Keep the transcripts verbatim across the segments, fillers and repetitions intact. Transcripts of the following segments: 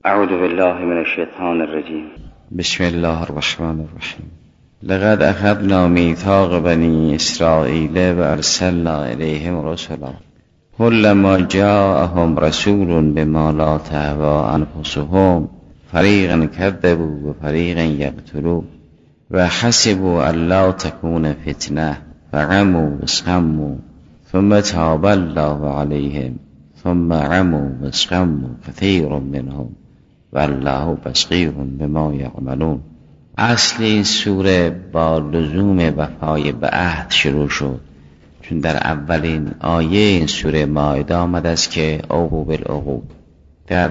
اعوذ بالله من الشیطان الرجیم. بسم الله الرحمن الرحیم. لقد اخذنا میثاق بنی اسرائیل و ارسلنا الیهم رسلا كلما جاءهم رسول بما لا تهوى انفسهم فریقا كذبوا و فریقا یقتلون و حسبوا ان لا تكون فتنه فعموا واصغموا ثم تاب الله عليهم ثم عموا واصغموا كثير منهم والله بصیر بما یعملون. اصل این سوره با لزوم وفای به عهد شروع شد، چون در اولین آیه این سوره مائده آمده است که اوفوا بالعقود. در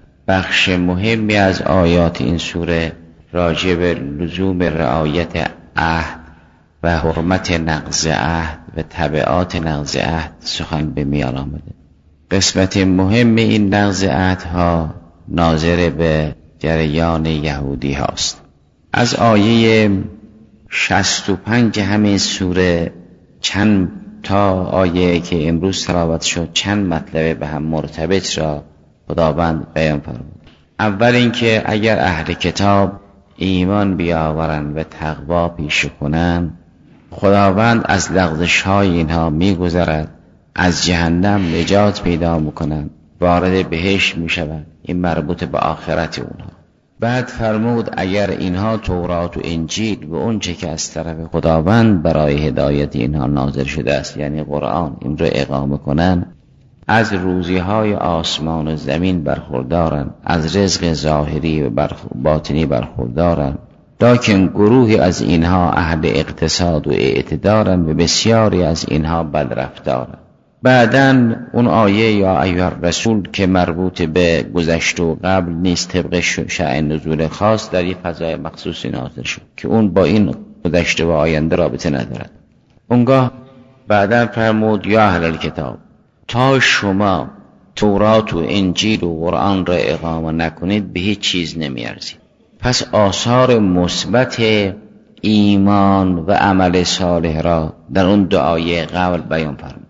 بخش مهمی از آیات این سوره راجع به لزوم رعایت عهد و حرمت نقض عهد و تبعات نقض عهد سخن به میان آمده. قسمت مهم این نقض عهدها ناظر به جریان یهودی هاست. از آیه شصت و پنج همین سوره چند تا آیه که امروز تلاوت شد چند مطلب به هم مرتبط را خداوند بیان فرمود. اول اینکه اگر اهل کتاب ایمان بیاورند و تقوا پیشه کنند، خداوند از لغزش های اینها میگذرد، از جهنم نجات پیدا میکنند، وارد بهشت میشوند. این مربوط به آخرت اونها. بعد فرمود اگر اینها تورات و انجیل و اون چه که از طرف خداوند برای هدایت اینها نازل شده است، یعنی قرآن، این رو اقامه کنند، از روزی های آسمان و زمین برخوردارند، از رزق ظاهری و باطنی برخوردارند، لکن گروهی از اینها اهل اقتصاد و اعتدارند و بسیاری از اینها بدرفتارند. بعداً اون آیه یا ایها رسول که مربوط به گذشته و قبل نیست، طبق شأن نزول خاص در یک فضای مخصوصی نازل شد که اون با این گذشته و آینده رابطه ندارد. اونگاه بعداً فرمود یا اهل الکتاب، تا شما تورات و انجیل و قرآن را اقامه نکنید به هیچ چیز نمیارزید. پس آثار مثبت ایمان و عمل صالح را در اون دعای قبل بیان فرمود.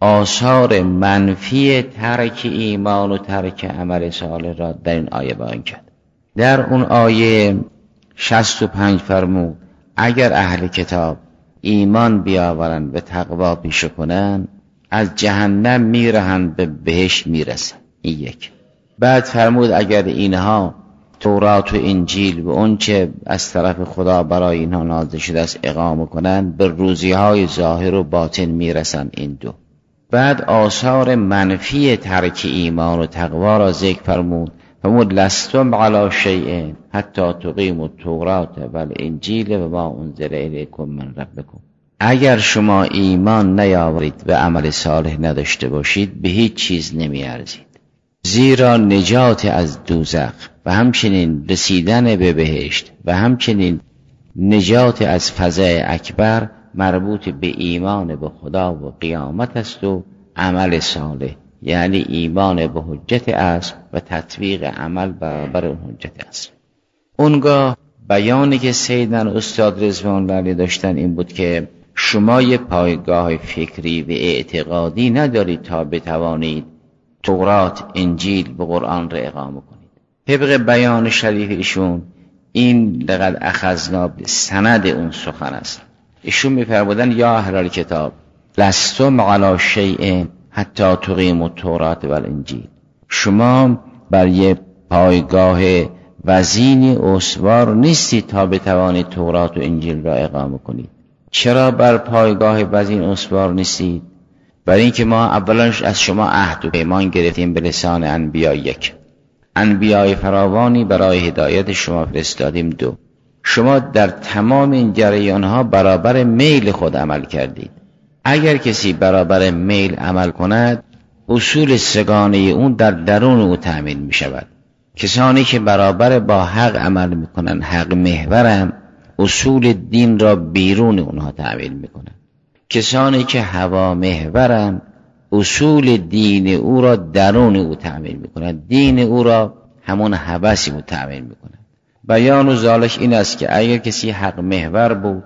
آثار منفی ترک ایمان و ترک عمل صالح را در این آیه بیان کرد. در اون آیه شصت و پنج فرمود اگر اهل کتاب ایمان بیاورند و تقوا پیشه کنند، از جهنم میرهند به بهشت میرسند. این یک. بعد فرمود اگر اینها تورات و انجیل و اون چه از طرف خدا برای اینها نازل شده است اقامه کنند، به روزی های ظاهر و باطن میرسند. این دو. بعد آثار منفی ترک ایمان و تقوا را ذکر فرمود. فرمود لستم علی شیء حتی تقیموا التوراة والانجیل و ما انزل الیکم من ربکم. اگر شما ایمان نیاورید و عمل صالح نداشته باشید به هیچ چیز نمیارزید، زیرا نجات از دوزخ و همچنین رسیدن به بهشت و همچنین نجات از فزع اکبر مربوط به ایمان به خدا و قیامت است و عمل صالح، یعنی ایمان به حجت است و تطبیق عمل برابر اون حجت است. اونگاه بیانی که سیدنا استاد رضوان الله علیه داشتن این بود که شما یه پایگاه فکری و اعتقادی ندارید تا بتوانید تورات، انجیل و قرآن را اقامه کنید. طبق بیان شریف ایشون این لقد اخذنا سند اون سخن است. ایشون می‌فرمودن یا اهل الکتاب لستم علی شیء حتی تقیموا التوراة والانجیل. شما بر یک پایگاه وزینی استوار نیستید تا بتوانید تورات و انجیل را اقامه کنید. چرا بر پایگاه وزین استوار نیستید؟ برای اینکه ما اولا از شما عهد و پیمان گرفتیم به لسان انبیا. یک، انبیای فراوانی برای هدایت شما فرستادیم. دو، شما در تمام این جریانها برابر میل خود عمل کردید. اگر کسی برابر میل عمل کند، اصول سگانه اون در درون او تأمین می شود. کسانی که برابر با حق عمل می کنند، حق محورم، اصول دین را بیرون اونها تأمین می کنند. کسانی که هوا محورن، اصول دین او را درون او تأمین می کنند. دین او را همون هوسی او تأمین می کنند. بیان و ذالک این است که اگر کسی حق محور بود،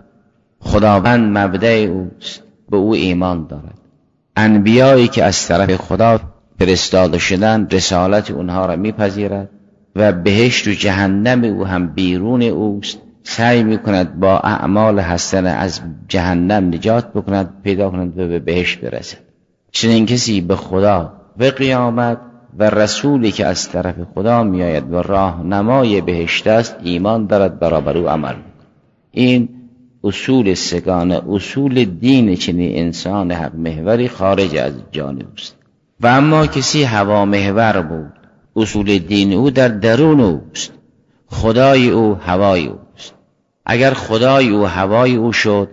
خداوند مبدأ اوست، به او ایمان دارد. انبیایی که از طرف خدا فرستاده شدند رسالت اونها را میپذیرد و بهشت و جهنم او هم بیرون اوست، سعی میکند با اعمال حسنه از جهنم نجات بکند، پیدا کند و به بهشت برسد. چنین کسی به خدا و قیامت و رسولی که از طرف خدا میآید و راهنمای بهشت است ایمان دارد، برابر او عمل میکند. این اصول سگانه، اصول دین چنین انسان حق محوری خارج از جانب است. و اما کسی هوا محور بود، اصول دین او در درون اوست، خدای او هوای اوست. اگر خدای او هوای او شد،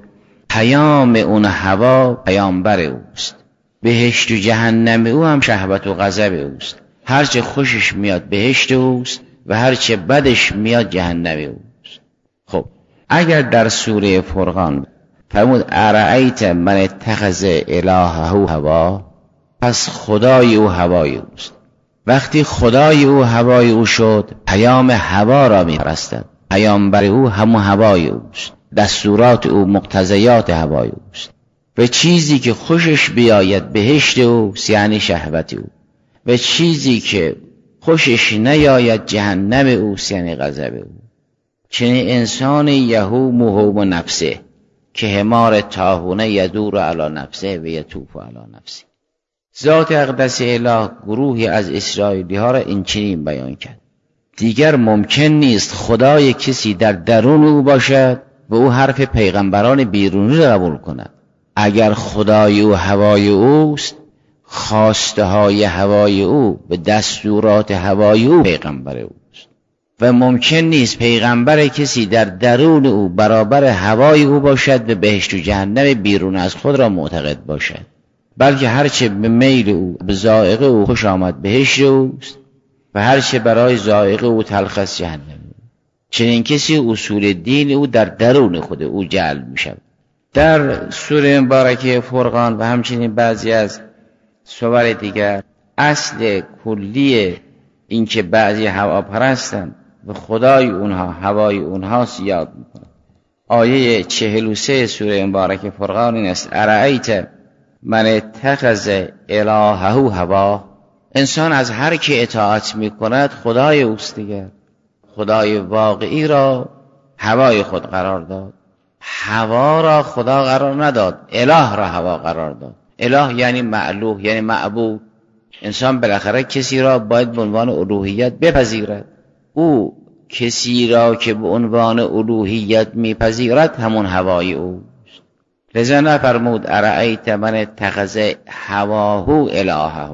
پیام اون هوا پیامبر اوست. بهشت و جهنم او هم شهوت و غضب اوست. هرچه خوشش میاد بهشت اوست و هرچه بدش میاد جهنم اوست. خب اگر در سوره فرقان فرمود ارأیت من اتخذ الهه هوا، پس خدای او هوای اوست. وقتی خدای او هوای او شد، پیام هوا را میپرستد. پیامبر او همون هوای اوست، دستورات او مقتضیات هوای اوست. و چیزی که خوشش بیاید بهشت اوست، یعنی شهوت او. و چیزی که خوشش نیاید جهنم اوست، یعنی غضب او. چنین انسان یهوم و نفسه که حمار طاحونه یدور علی نفسه و یطوف علی نفسه. ذات اقدس اله گروهی از اسرائیلی ها را این چنین بیان کرد: دیگر ممکن نیست خدای کسی در درون او باشد و او حرف پیغمبران بیرونی را قبول کند. اگر خدای او هوای اوست، خواسته های هوای او به دستورات هوای او پیغمبر اوست و ممکن نیست پیغمبر کسی در درون او برابر هوای او باشد و بهشت و جهنم بیرون از خود را معتقد باشد، بلکه هرچه به میل او به ذائقه او خوش آمد بهشت اوست و هرچه برای ذائقه او تلخ است جهنم. چنین کسی اصول دین او در درون خود او جعل می شود. در سوره مبارکه فرقان و همچنین بعضی از سور دیگر اصل کلی این که بعضی هواپرستند و خدای اونها هوای اونها یاد میکنه. آیه چهل و سه سوره مبارکه فرقان این است: ارأیت من اتخذ الهه هوا. انسان از هر که اطاعت میکند خدای اوست دیگر. خدای واقعی را هوای خود قرار داد. هوا را خدا قرار نداد، اله را هوا قرار داد. اله یعنی معلوه، یعنی معبود. انسان بالاخره کسی را باید به عنوان الوهیت بپذیرد. او کسی را که به عنوان الوهیت میپذیرد همون هوای اوست. لذا نفرمود ارأیت من اتخذ هواه الهه،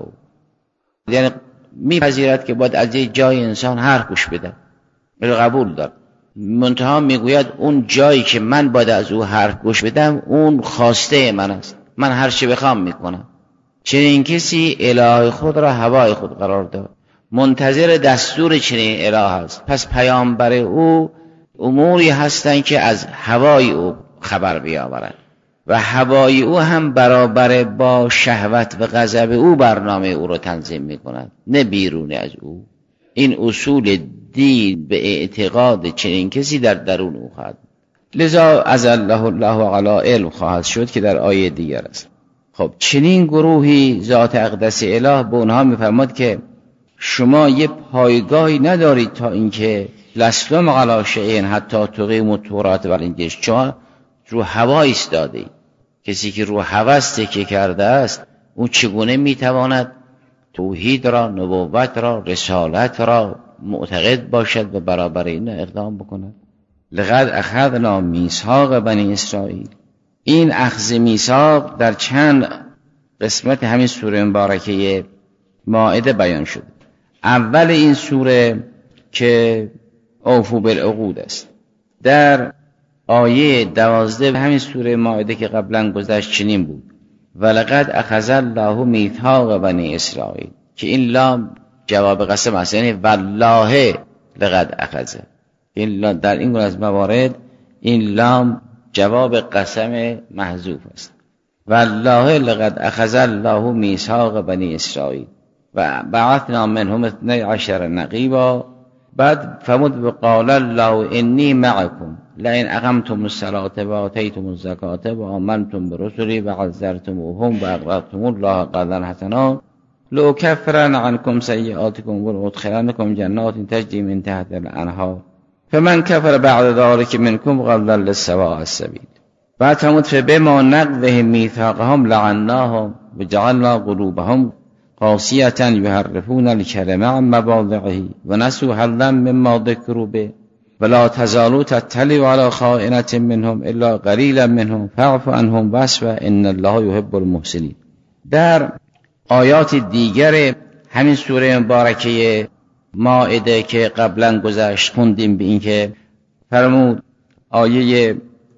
یعنی میپذیرد که باید از جای انسان حرف گوش بده، بل قبول دار. منتها میگوید اون جایی که من باید از او حرف گوش بدم اون خواسته من است، من هر چه بخوام میکنم. چنین کسی اله خود را هوای خود قرار داد، منتظر دستور چنین اله است. پس پیامبر او اموری هستند که از هوای او خبر بیاورند و هوای او هم برابر با شهوت و غضب او برنامه او را تنظیم میکند، نه بیرون از او. این اصول دین به اعتقاد چنین کسی در درون او خواهد. لذا از الله الله علی علم خواهد شد که در آیه دیگر است. خب چنین گروهی ذات اقدس اله به اونها میفرماد که شما یه پایگاهی ندارید تا اینکه لستم علی شیء حتی تقیموا التوراة والانجیل. شما رو هوا ایستاده. کسی که رو هوا تکیه کرده است اون چگونه میتواند توحید را، نبوت را، رسالت را معتقد باشد و برابر این اقدام بکند؟ لقد اخذنا میثاق بنی اسرائیل. این اخذ میثاق در چند قسمت همین سوره مبارکه مائده بیان شد. اول این سوره که اوفوا بالعقود است. در آیه دوازده همین سوره مائده که قبلا گذشت چنین بود: ولقد اخذ الله میثاق بنی اسرائیل، که این لام جواب قسم است، یعنی والله لقد اخذ. این در این گونه از موارد این لام جواب قسم محذوف است. والله لقد اخذ الله میثاق بنی اسرائیل و بعثنا منهم اثنی عشر نقیبا. بعد فرمود قال الله انی معکم لئن اقمتم الصلاة و آتیتم الزکاة و آمنتم برسلی و عزرتموهم و اقرضتم الله قرضا حسنا لو کفرن عنکم سیئاتکم و ادخلنکم جنات تجری من تحت الانهار فمن کفر بعد ذلک منکم قد ضل سواء السبیل. بعد فرمود فبما نقضهم میثاقهم لعناهم وجعلنا قلوبهم قاسیة یحرفون الکلم عن مواضعه ونسوا حظا مما ذکروا به ولا تزالوا تطلع على خائنة منهم الا قلیلا منهم فاعف عنهم واصفح ان الله يحب المحسنین. در آیات دیگر همین سوره مبارکه مائده که قبلا گذشت خوندیم به این که فرمود آیه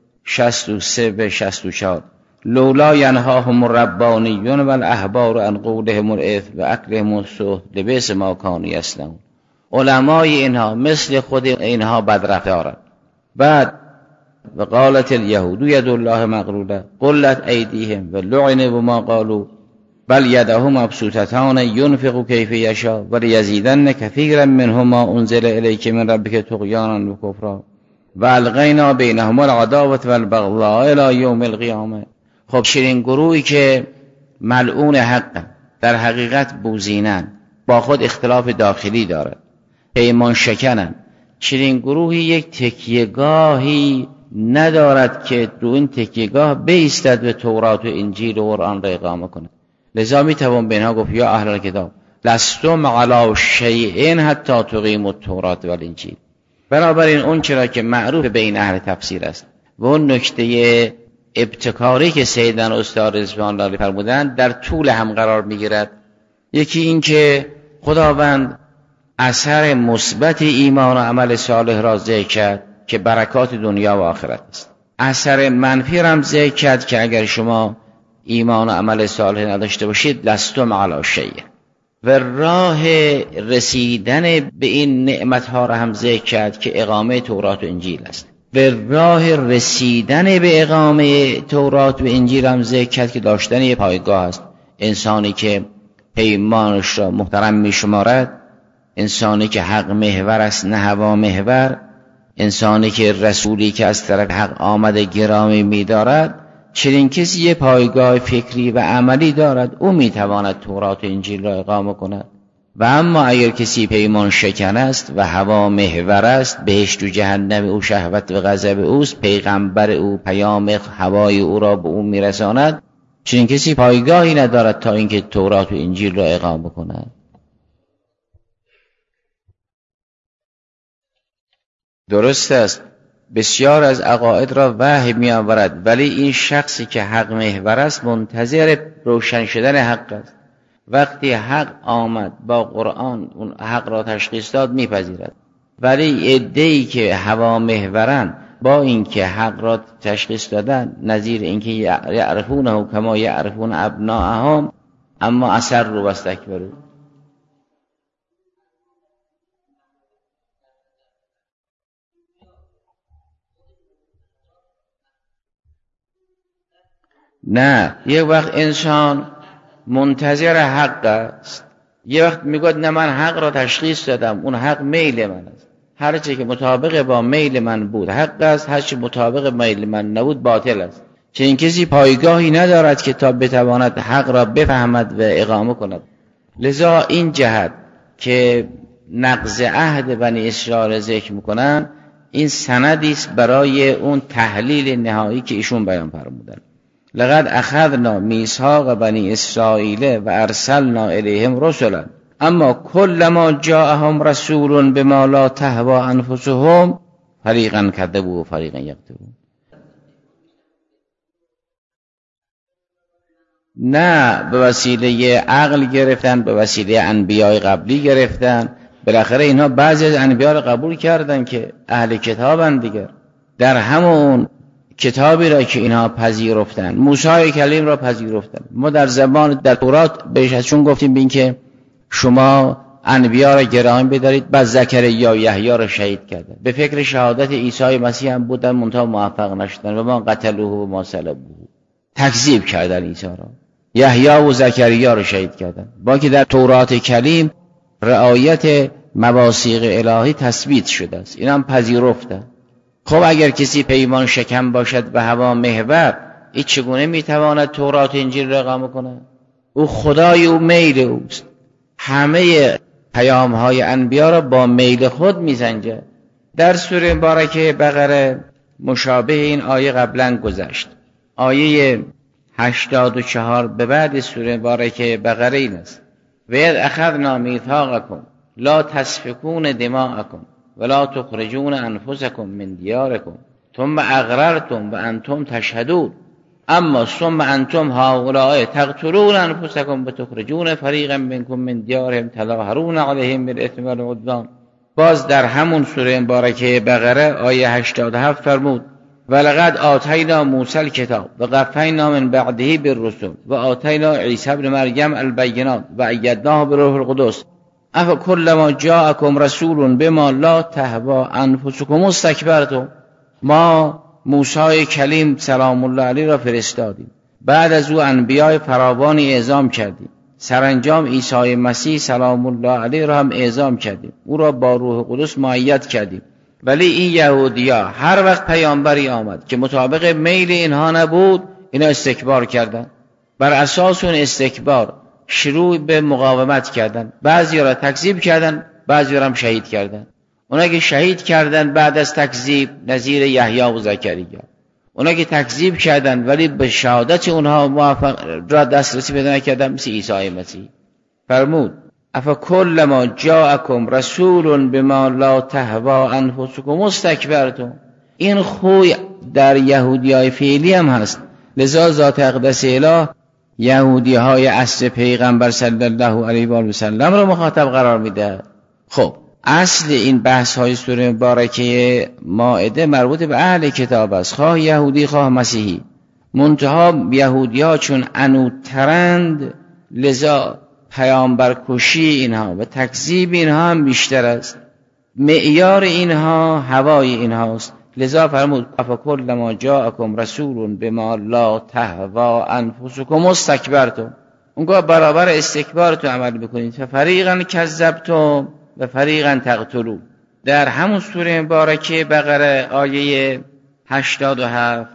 شصت و سه به شصت و چهار لولا ینهاهم الربانیون والاحبار عن قولهم الاثم و اکلهم السحت لبئس ما کانوا یصنعون. علمای اینها مثل خود اینها بدرفتارند. بعد و قالت الیهود ید الله مغلوله غلت ایدیهم و لعنوا بما قالوا بل یده مبسوطتان ینفق کیف یشاء ولیزیدن کثیرا منهم ما انزل الیک من ربک طغیانا و کفرا و القینا بینهم العداوة والبغضاء الی یوم القیامه. خب شیرین گروهی که ملعون حق در حقیقت بوزینن، با خود اختلاف داخلی دارد، پیمان شکنن، شیرین گروهی یک تکیهگاهی ندارد که رو این تکیهگاه بایستد به تورات و انجیل و قرآن را اقامه کند. لذا می توان به اینها گفت یا اهل الکتاب لستم علی شیء حتی تقیموا التوراة والانجیل. بنابراین اون چرا که معروف بین اهل تفسیر است و اون نکته ابتکاری که سیدنا استاد رضوان الله فرمودند در طول هم قرار میگیرد. یکی این که خداوند اثر مثبت ایمان و عمل صالح را ذکر کرد که برکات دنیا و آخرت است. اثر منفی را هم ذکر کرد که اگر شما ایمان و عمل صالح نداشته باشید لستم علی شیء. و راه رسیدن به این نعمتها را هم ذکر کرد که اقامه تورات و انجیل است. به راه رسیدن به اقامه تورات و انجیل هم ذکر کرد که داشتن یک پایگاه است. انسانی که پیمانش را محترم می شمارد، انسانی که حق محور است نه هوا محور، انسانی که رسولی که از طرف حق آمده گرامی می دارد، چنین کسی یه پایگاه فکری و عملی دارد، او می تواند تورات و انجیل را اقامه کند. و اما اگر کسی پیمان شکن است و هوا محور است، بهشت و جهنم او شهوت و غضب اوست، پیغمبر او پیام هوای او را به او میرساند، چنین کسی پایگاهی ندارد تا اینکه تورات و انجیل را اقامه کند. درست است بسیار از عقاید را وحی می آورد، ولی این شخصی که حق محور است منتظر روشن شدن حق است. وقتی حق آمد با قرآن اون حق را تشخیص داد میپذیرد. ولی عده‌ای که هوا محورن با اینکه حق را تشخیص دادن، نظیر اینکه یعرفونه کما یعرفون ابناءهم، اما اثر رو واستکبروا. نه، یک وقت انسان منتظر حق است، یه وقت میگوید نه من حق را تشخیص دادم، اون حق میل من است، هر چی که مطابق با میل من بود حق است، هر چی مطابق میل من نبود باطل است. چنین کسی پایگاهی ندارد که تا بتواند حق را بفهمد و اقامه کند. لذا این جهت که نقض عهد بنی اسرائیل ذکر میکنن، این سندی است برای اون تحلیل نهایی که ایشون بیان فرمودند. لقد اخذنا میثاق بنی اسرائیل و ارسلنا الیهم رسلا اما کلما جاءهم رسول بما لا تهوى انفسهم فریقا کذبوا و فریقا یقتلون. نه به وسیله عقل گرفتن، به وسیله انبیاء قبلی گرفتن. بالاخره اینها بعضی از انبیاء را قبول کردن که اهل کتابند دیگر. در همون کتابی را که اینها پذیرفتن، موسی کلیم را پذیرفتن. ما در زبان در تورات بهش ازشون گفتیم بین که شما انبیا را گرامی بدارید، بعد زکریا و یحیی را شهید کردن. به فکر شهادت عیسی مسیح هم بودن، منتها موفق نشدن. و ما قتلوه و ما صلبوه، تکذیب کردن عیسی را. یحیی و زکریا را شهید کردن، با که در تورات کلیم رعایت مواثیق الهی تثبیت شده است، اینا هم پذیرفتن. خب اگر کسی پیمان شکن باشد و هوا محور، این چگونه میتواند تورات و انجیل را اقامه کند؟ او خدای او میل اوست. همه پیام های انبیا را با میل خود میزنجه. در سوره مبارکه بقره مشابه این آیه قبلا گذشت. آیه هشتاد و چهار به بعد سوره مبارکه بقره این است: و اذ اخذنا میثاقکم لا تسفکون دماءکم ولا تخرجون انفسکم من دیارکم ثم اقررتم و انتم تشهدون اما ثم انتم هؤلاء تقتلون انفسکم و تخرجون فریقا منکم من دیارهم تظاهرون علیهم بالاثم والعدوان. باز در همون سوره مبارکه بقره آیه هشتاد و هفت فرمود: ولقد آتینا موسی الکتاب و قفینا من بعده بالرسل و آتینا عیسی ابن مریم البینات و ایدناه بروح القدس افکلما جاءکم رسول بما لا تهوی انفسکم استکبرتم. ما موسی کلیم سلام الله علیه را فرستادیم، بعد از او انبیاء فراوانی اعزام کردیم، سرانجام عیسی مسیح سلام الله علیه را هم اعزام کردیم، او را با روح قدس مؤید کردیم. ولی این یهودیا هر وقت پیامبری آمد که مطابق میل اینها نبود، اینا استکبار کردند. بر اساس اون استکبار شروع به مقاومت کردند، بعضی را تکذیب کردند، بعضی را هم شهید کردند. اونا که شهید کردند بعد از تکذیب نظیر یحیی و زکریا، اونا که تکذیب کردند ولی به شهادت اونها موفق را دسترسی پیدا نکردند مثل عیسی مسیح. فرمود: افکلما جاءکم رسول بما لا تهوی انفسکم استکبرتم. این خوی در یهودیای فعلی هم هست، لذا ذات اقدس اله یهودی های اصل پیغمبر صلی الله علیه و سلم را مخاطب قرار میده. خب اصل این بحث های سوره مبارکه مائده مربوط به اهل کتاب است، خواه یهودی خواه مسیحی. منتها یهودی ها چون عنودترند، لذا پیامبر کشی اینها و تکذیب اینها هم بیشتر است. معیار اینها هوای اینهاست. لذا فرمود: افکلما جاءکم رسول بما لا تهوی انفسکم استکبرتم. اونگاه برابر استکبارتون عمل بکنید. ففریقا کذبتم و فریقا تقتلون. در همون سوره مبارکه بقره آیه هشتاد و هفت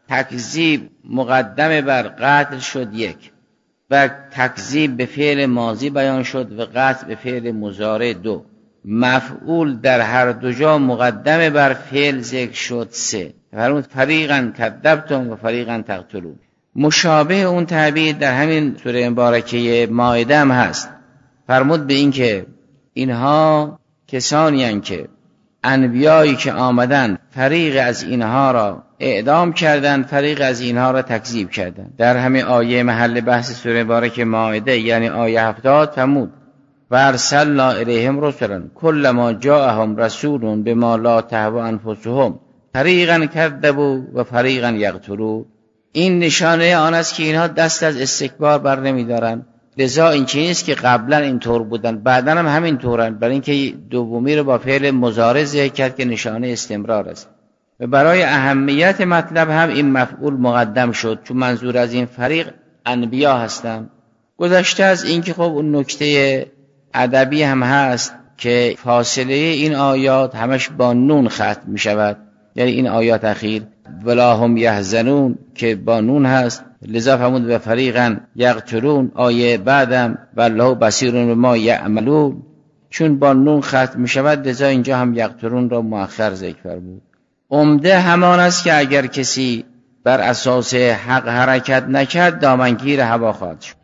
تکذیب مقدم بر قتل شد یک، و تکذیب به فعل ماضی بیان شد و قتل به فعل مضارع دو. مفعول در هر دو جا مقدم بر فعل ذکر شد سه. فرمود: فریقا کذبتم و فریقا تقتلون. مشابه اون تعبیر در همین سوره مبارکه مائده هم هست. فرمود به این که اینها کسانی هستند که انبیایی که آمدن فریق از اینها را اعدام کردند، فریق از اینها را تکذیب کردند. در همین آیه محل بحث سوره مبارکه مائده یعنی آیه هفتاد فرمود: و ارسلنا الیهم رسلا کلما جاءهم رسول بما لا تهوی انفسهم فریقا کذبوا و فریقا یقتلون. این نشانه آن است که اینها دست از استکبار بر نمیدارند. لذا این چیزی است که قبلا اینطور بودن، بعدا هم همین طورن، برای اینکه دومی رو با فعل مضارع ذکر کرد که نشانه استمرار است. و برای اهمیت مطلب هم این مفعول مقدم شد، چون منظور از این فریق انبیا هستند. گذشته از این که خب اون نکته ادبی هم هست که فاصله این آیات همش با نون ختم می شود، یعنی این آیات اخیر ولا هم یحزنون که با نون هست، لذا فرمود به فریقا یقتلون. آیه بعدم والله بصیر بما یعملون، چون با نون ختم می شود لذا اینجا هم یقتلون را مؤخر ذکر فرمود. عمده همان است که اگر کسی بر اساس حق حرکت نکرد دامنگیر هوا خواهد شد.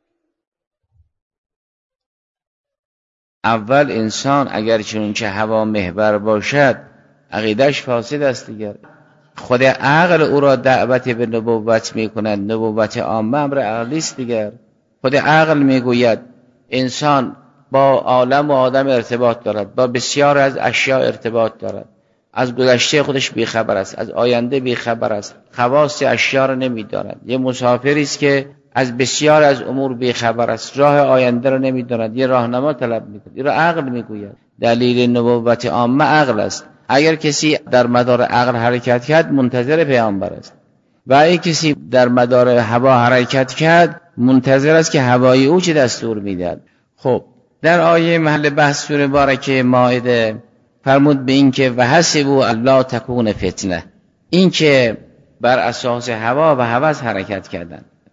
اول انسان اگر چون که هوا محور باشد عقیدش فاسد است دیگر. خود عقل او را دعوت به نبوت می کند، نبوت عامه امر عقلی است دیگر. خود عقل می گوید انسان با عالم و آدم ارتباط دارد، با بسیار از اشیاء ارتباط دارد، از گذشته خودش بیخبر است، از آینده بیخبر است، خواص اشیاء را نمی داند. یه مسافری است که از بسیار از امور بیخبر است، راه آینده را نمی داند، یه راهنما طلب می کند. این را عقل می گوید. دلیل نبوت عامه عقل است. اگر کسی در مدار عقل حرکت کرد منتظر پیامبر است، و اگر کسی در مدار هوا حرکت کرد منتظر است که هوای او چه دستور میدهد. خب در آیه محل بحث سوره مبارکه مائده فرمود به این که و حسبوا الا تکون فتنه، این که بر اساس هوا و هوس حرکت کردند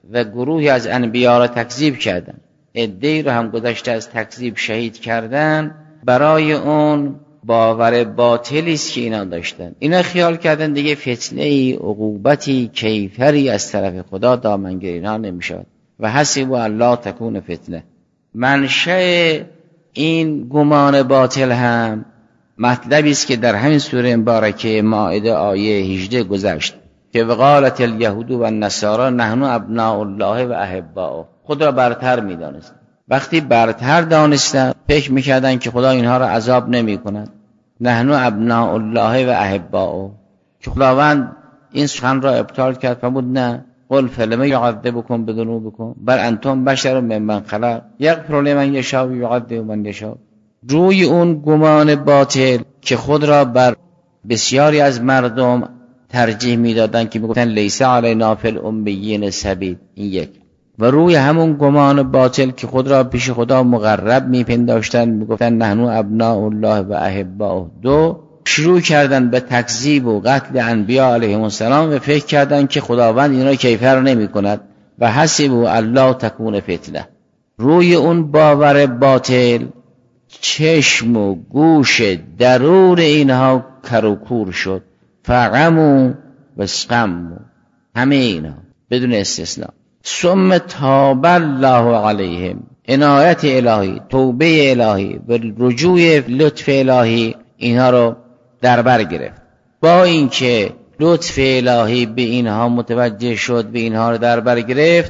و گروهی از انبیا را تکذیب کردن، عده‌ای رو هم گذشته از تکذیب شهید کردن، برای اون باور باطلی است که اینا داشتن. اینا خیال کردن دیگه فتنه‌ای، عقوبتی، کیفری از طرف خدا دامنگیر اینها نمی‌شود و حسب الله تکون فتنه. منشأ این گمان باطل هم مطلبی است که در همین سوره مبارکه مائده آیه هجده گذشت که وقالت الیهود و النصارى نحن ابناء الله و احباؤه. خود را برتر می‌دانست. وقتی برتر دانستن فکر می‌کردن که خدا اینها را عذاب نمی‌کند. نحن ابناء الله و احباؤه، که خداوند این سخن را ابطال کرد، فرمود نه، قل فلم یعذبکم بذنوبکم بل انتم بشر ممن خلق یغفر لمن یشاء و یعذب من یشاء. روی اون گمان باطل که خود را بر بسیاری از مردم ترجیح میدادن که میگفتن لیس علینا فی الامیین سبیل، این یک، و روی همون گمان باطل که خود را پیش خدا مقرب میپنداشتن میگفتن نحن ابناء الله و احباؤه، دو، شروع کردن به تکذیب و قتل انبیا علیهم السلام و فکر کردن که خداوند اینا کیفر نمی کند و حسب الله تکون فتنه. روی اون باور باطل چشم و گوش درون اینها کروکور شد، فغمو و سقمو، همه اینا بدون استثناء. ثم تاب الله علیهم، عنایت الهی، توبه الهی و رجوع لطف الهی اینها رو در بر گرفت. با اینکه لطف الهی به اینها متوجه شد، به اینها رو در بر گرفت،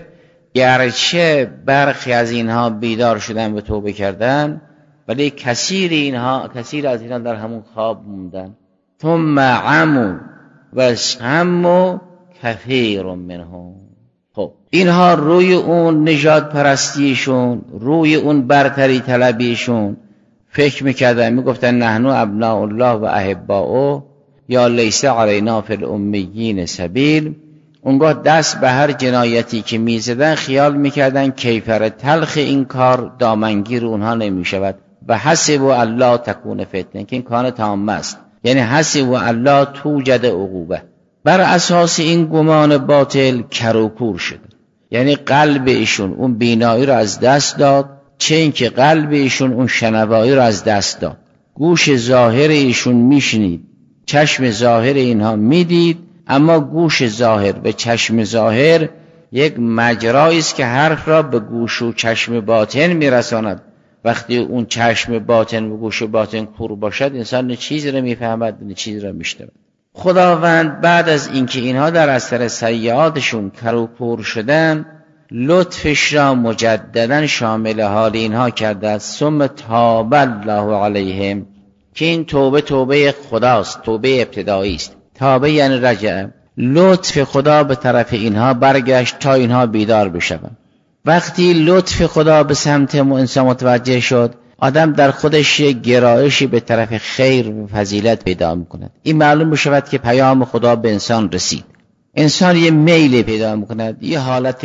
گرچه برخی از اینها بیدار شدن و توبه کردن، ولی کثیر اینها کثیر از اینها در همون خواب موندن. ثم عموا و سقموا کثیر منهم. خب اینها روی اون نجات پرستیشون، روی اون برتری طلبیشون فکر میکردن، میگفتن نحن ابناء الله و احباؤه یا لیس علینا فی الامیین سبیل. اونگاه دست به هر جنایتی که میزدن خیال میکردن کیفر تلخ این کار دامنگیر اونها نمیشود و حسب الله تکون فتنه، که این کار تام است، یعنی حسب الله توجد عقوبه. بر اساس این گمان باطل کروکور شد، یعنی قلب ایشون اون بینایی رو از دست داد، چه اینکه قلب ایشون اون شنوایی رو از دست داد. گوش ظاهر ایشون میشنید، چشم ظاهر اینها میدید، اما گوش ظاهر و چشم ظاهر یک مجرایی است که حرف را به گوش و چشم باطن میرساند. وقتی اون چشم باطن و گوش باطن کور باشد، انسان نه چیزی را میفهمد نه چیزی را میشنود. خداوند بعد از اینکه اینها در اثر سیئاتشون کروکور شدن، لطفش را مجددا شامل حال اینها کرده است. ثم تاب الله علیهم، که این توبه توبه خداست، توبه ابتدایی است. توبه یعنی رجع، لطف خدا به طرف اینها برگشت تا اینها بیدار بشوند. وقتی لطف خدا به سمت انسان متوجه شد، آدم در خودش یک گرایشی به طرف خیر و فضیلت پیدا میکند. این معلوم بشود که پیام خدا به انسان رسید. انسان یه میل پیدا میکند، یه حالت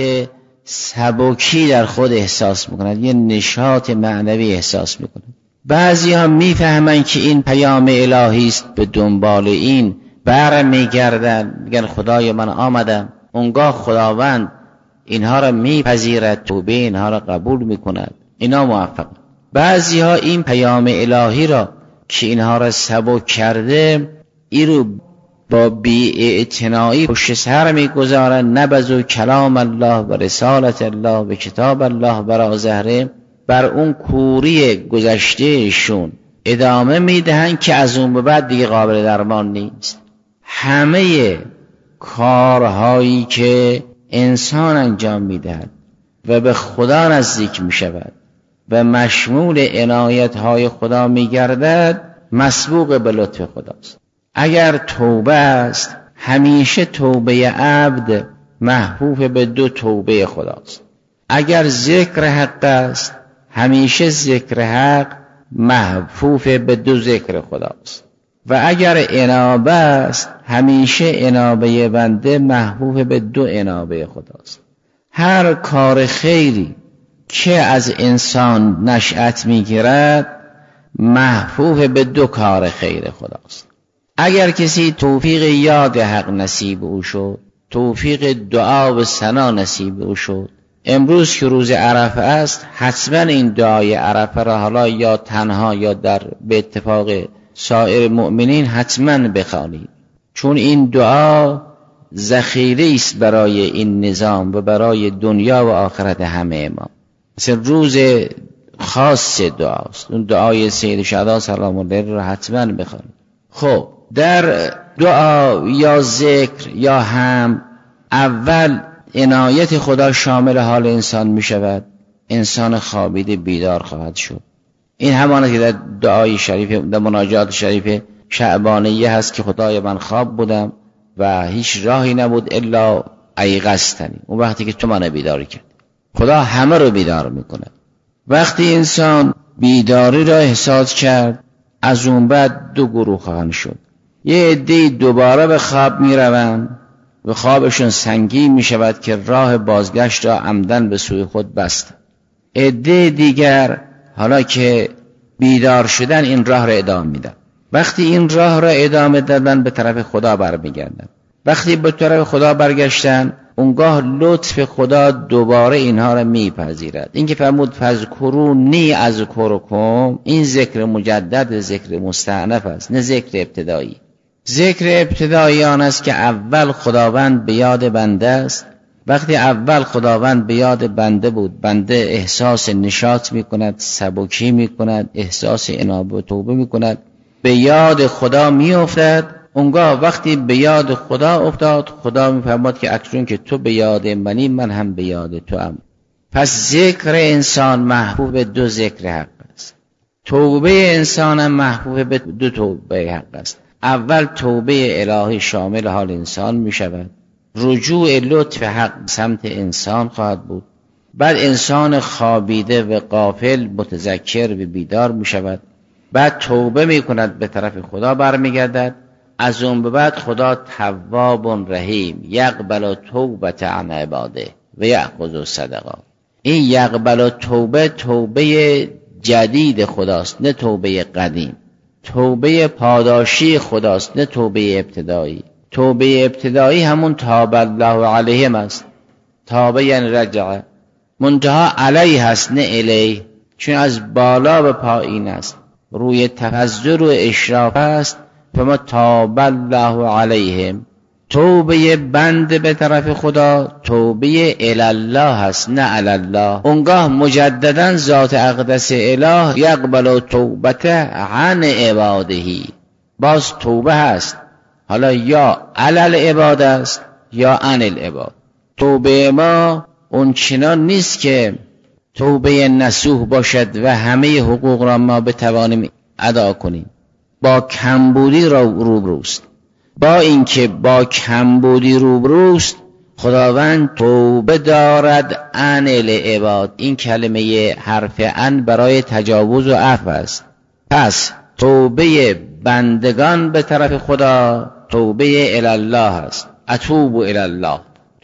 سبکی در خود احساس میکند، یه نشاط معنوی احساس میکند. بعضی ها میفهمند که این پیام الهی است، به دنبال این بر میگردن، میگن خدای من آمدم. اونگاه خداوند اینها را میپذیرد، توبه اینها را قبول میکند، اینا موفق. بعضی ها این پیام الهی را که اینها را سبک کرده، این رو با بی‌اعتنایی پشت سر میگذارن، نبذوا کلام الله و رسالت الله و کتاب الله وراء ظهره، بر اون کوری گذشتهشون ادامه میدهن که از اون به بعد دیگه قابل درمان نیست. همه کارهایی که انسان انجام میدهد و به خدا نزدیک میشود و مشمول عنایت‌های خدا میگردد، مسبوق به لطف خداست. اگر توبه است، همیشه توبه عبد محفوف به دو توبه خداست. اگر ذکر حق است، همیشه ذکر حق محفوف به دو ذکر خداست. و اگر انابه است، همیشه انابه بنده محفوف به دو انابه خداست. هر کار خیری که از انسان نشأت میگیرد، محفوف به دو کار خیر خداست. اگر کسی توفیق یاد حق نصیب او شد، توفیق دعا و ثنا نصیب او شد. امروز که روز عرفه است، حتما این دعای عرفه را حالا یا تنها یا در به اتفاق سایر مؤمنین حتما بخوانید، چون این دعا ذخیره است برای این نظام و برای دنیا و آخرت همه ما. مثل روز خاص دعاست، اون دعای سید شهدا سلام الله را حتما بخوانید. خب در دعا یا ذکر یا هم اول عنایت خدا شامل حال انسان می شود، انسان خوابیده بیدار خواهد شد. این همانه که در دعای شریف، در مناجات شریف شعبانیه هست که خدای من خواب بودم و هیچ راهی نبود الا ایقظتنی. اون وقتی که تو منو بیدار کرد، خدا همه رو بیدار میکنه. وقتی انسان بیداری را احساس کرد، از اون بعد دو گروه خواهند شد. یه عده دوباره به خواب میروند و خوابشون سنگین می شود که راه بازگشت را عمدن به سوی خود بست. عده دیگر حالا که بیدار شدن این راه را ادامه میدن. وقتی این راه را ادامه دادن به طرف خدا برمیگردن. وقتی به طرف خدا برگشتن، اونگاه لطف خدا دوباره اینها را میپذیرد. این که فرمود فذکرونی اذکرکم، این ذکر مجدد، ذکر مستأنف است، نه ذکر ابتدایی. ذکر ابتدایی آن است که اول خداوند به یاد بنده است. وقتی اول خداوند به یاد بنده بود، بنده احساس نشاط می کند، سبکی می کند، احساس انابه و توبه می کند، به یاد خدا می افتد. اونگاه وقتی به یاد خدا افتاد، خدا می فرماد که اکنون که تو به یاد منی، من هم به یاد تو ام. پس ذکر انسان محبوب به دو ذکر حق است، توبه انسان هم محبوب به دو توبه حق است. اول توبه الهی شامل حال انسان می شود، رجوع لطف حق سمت انسان خواهد بود. بعد انسان خوابیده و غافل متذکر و بیدار می شود. بعد توبه می کند، به طرف خدا برمیگردد. از اون به بعد خدا تواب رحیم، یقبل توبت عن عباده و یأخذ الصدقات. این یقبل توبه توبه جدید خداست، نه توبه قدیم. توبه پاداشی خداست، نه توبه ابتدایی. توبه ابتدایی همون تاب الله علیهم است. تابه یعنی رجعه، منتها علیه هست نه الیه، چون از بالا به پایین است، روی تفضل و اشراف است. فما تاب الله علیهم، توبه بند به طرف خدا توبه الله هست نه علی الله. اونگاه مجددا ذات اقدس اله یقبل توبت عن عبادهی، باز توبه هست، حالا یا علی العباد است یا عن العباد. توبه ما اون چنان نیست که توبه نصوح باشد و همه حقوق را ما بتوانیم ادا کنیم. با کمبودی را روبروست. با اینکه با کمبودی روبروست، خداوند توبه دارد عن العباد. این کلمه حرف عن برای تجاوز و عفو است. پس توبه بندگان به طرف خدا توبه الی الله است، اتوب الی الله.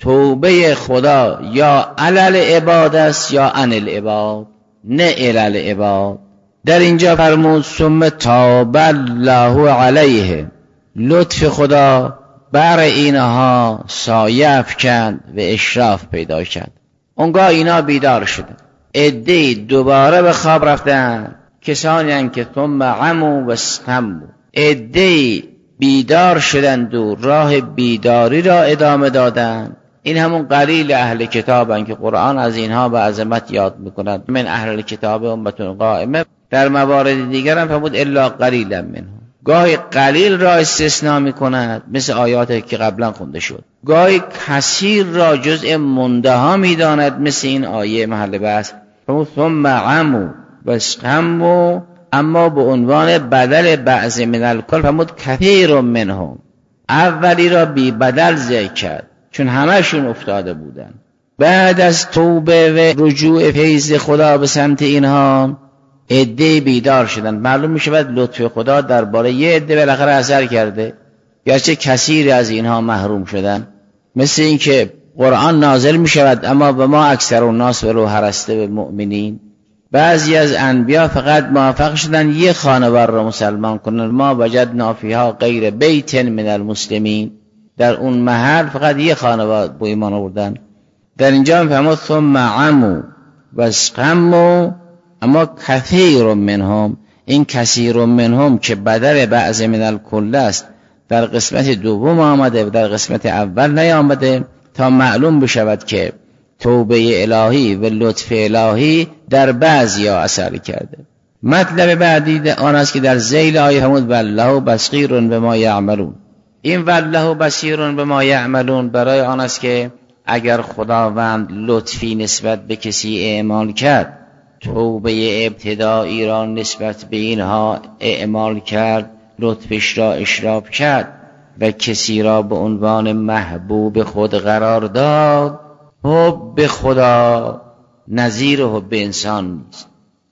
توبه خدا یا علی العباد است یا عن العباد، نه الی العباد. در اینجا فرمود ثم تاب الله علیه، لطف خدا بر اینها سایه افکند و اشراف پیدا کرد. اونگاه اینا بیدار شدن. عده‌ای دوباره به خواب رفتن، کسانی هستند که ثم عموا و استموا. عده‌ای بیدار شدند و راه بیداری را ادامه دادند. این همون قلیل اهل کتابند که قرآن از اینها به عظمت یاد میکند. من اهل کتاب امتون قائمه. در موارد دیگر هم فرمود الا قلیلا منهم. گاهی قلیل را استثناء میکند، مثل آیاتی که قبلا خونده شد. گاهی کثیر را جزء منده ها میداند، مثل این آیه محل بحث. فرمود ثم عموا و استموا، اما به عنوان بدل بعض من الکل فرمود کثیر منهم. اولی را بی بدل ذکر کرد چون همشون افتاده بودن. بعد از توبه و رجوع فیض خدا به سمت اینها، عده بیدار شدن. معلوم می شود لطف خدا درباره یه عده بالاخره اثر کرده، گرچه کثیر از اینها محروم شدن. مثل این که قرآن نازل می شود اما به ما اکثر الناس ولو هرسته به مؤمنین. بعضی از انبیا فقط موفق شدن یه خانوار را مسلمان کنن. ما وجدنا فیها غیر بیت من المسلمین. در اون محل فقط یه خانواده به ایمان آوردن. در اینجا میفهمد ثم عمو و اسقموا، اما کثیر منهم، این کثیر منهم که بدل بعض من الکل است در قسمت دوم آمده و در قسمت اول نیامده تا معلوم بشود که توبه الهی و لطف الهی در بعضیا اثر کرده. مطلب بعدی آن است که در ذیل آیه فرمود والله بصیر بما یعملون. این والله بصیر بما یعملون برای آن است که اگر خداوند لطفی نسبت به کسی اعمال کرد، توبه ابتدایی را نسبت به اینها اعمال کرد، لطفش را اشراف کرد و کسی را به عنوان محبوب خود قرار داد، حب خدا نظیر حب انسان نیست.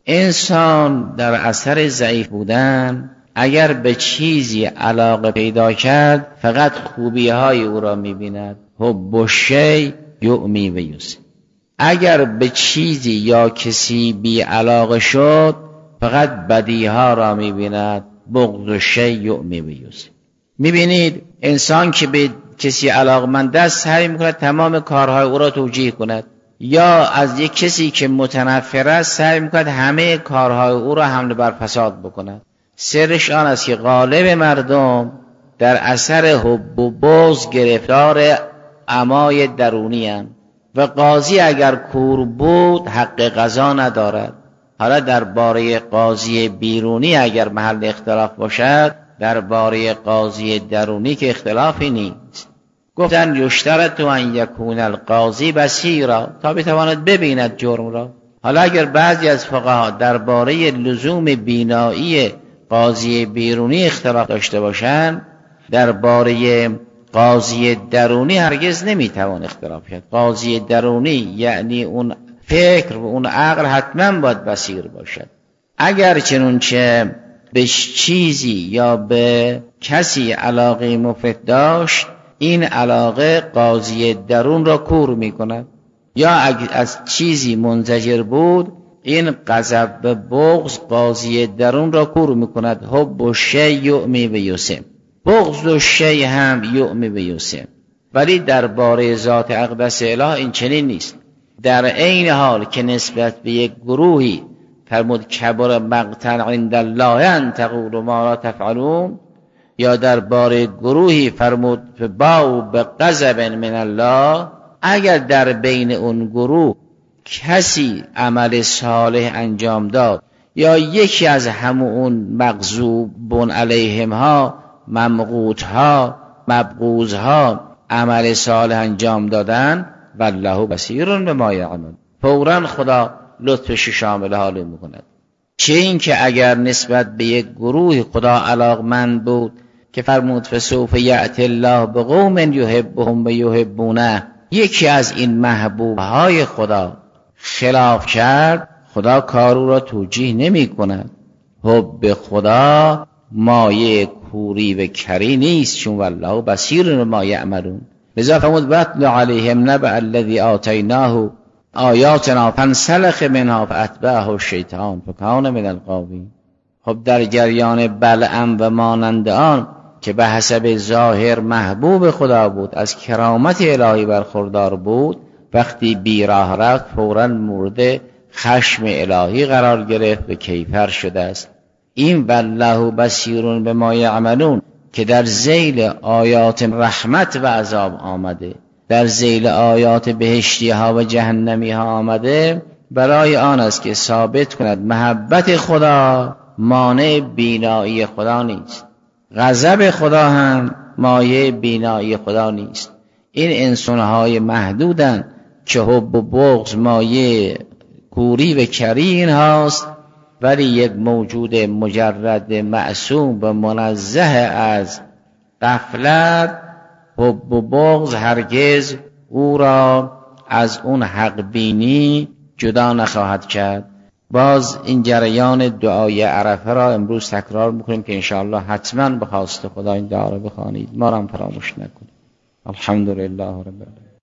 انسان در اثر ضعیف بودن اگر به چیزی علاقه پیدا کرد فقط خوبی های او را می‌بیند. حب الشیء یعمی و یوسف. اگر به چیزی یا کسی بی علاقه شد فقط بدی ها را می‌بیند. بغض الشیء یعمی و یوسف. می‌بینید انسان که به کسی علاقمند است سعی می‌کند تمام کارهای او را توجیه کند، یا از یک کسی که متنفر است سعی می‌کند همه کارهای او را حمله بر فساد بکند. سرش آن است که غالب مردم در اثر حب و بغض گرفتار عمای درونی اند و قاضی اگر کور بود حق قضا ندارد. حالا درباره قاضی بیرونی اگر محل اختلاف باشد، درباره قاضی درونی که اختلافی نیست. گفتن یشترط ان یکون القاضی بصیرا، تا بتواند ببیند جرم را. حالا اگر بعضی از فقها درباره لزوم بینایی قاضی بیرونی اختلاف داشته باشند، درباره قاضی درونی هرگز نمیتوان اختلاف کرد. قاضی درونی یعنی اون فکر و اون عقل حتما باید بصیر باشد. اگر چنونچه به چیزی یا به کسی علاقه مفرط داشت، این علاقه قاضی درون را کور می کند، یا اگر از چیزی منزجر بود این غضب و بغض قاضی درون را کور می کند. حب الشیء یعمی و یوسف. بغض الشیء هم یعمی و یوسف. ولی درباره ذات اقدس اله این چنین نیست. در عین حال که نسبت به یک گروهی فرمود کبر مقتا عند الله ان تقولوا ما لا تفعلون، یا درباره گروهی فرمود باو به غضب من الله، اگر در بین اون گروه کسی عمل صالح انجام داد یا یکی از همون مغضوب علیهم ها، ممقوت ها، مبغوض ها عمل صالح انجام دادن، والله بصیر بما یعملون، فوراً خدا لطفش شامل حال میکند. چه این که اگر نسبت به یک گروه خدا علاقمند بود که فرمود فسوف یأتی الله بقوم یحبهم و یحبونه، یکی از این محبوبهای خدا خلاف کرد، خدا کارو را توجیه نمی کند. حب خدا مایه کوری و کری نیست، چون والله بصیر بما یعملون. لذا فرمود واتل علیهم نبأ الذی آتیناه آیاتنا فانسلخ منها فاتبعه الشیطان فکان من الغاوین. خب در جریان بلعم و مانند آن که به حسب ظاهر محبوب خدا بود، از کرامت الهی برخوردار بود، وقتی بیراه رفت فوراً مورد خشم الهی قرار گرفت و کیفر شده است. این والله بصیر بما یعملون که در ذیل آیات رحمت و عذاب آمده، در ذیل آیات بهشتی ها و جهنمی ها آمده، برای آن است که ثابت کند محبت خدا مانع بینایی خدا نیست، غضب خدا هم مایه بینایی خدا نیست. این انسانهای محدودن که حب و بغض مایه کوری و کری این هاست، ولی یک موجود مجرد معصوم و منزه از غفلت، حب و بغض هرگز او را از اون حق بینی جدا نخواهد کرد. باز این جریان دعای عرفه را امروز تکرار میکنیم که انشاءالله حتما به خواست خدا این دعا را بخوانید، ما را هم فراموش نکنید. الحمدلله رب العالمین.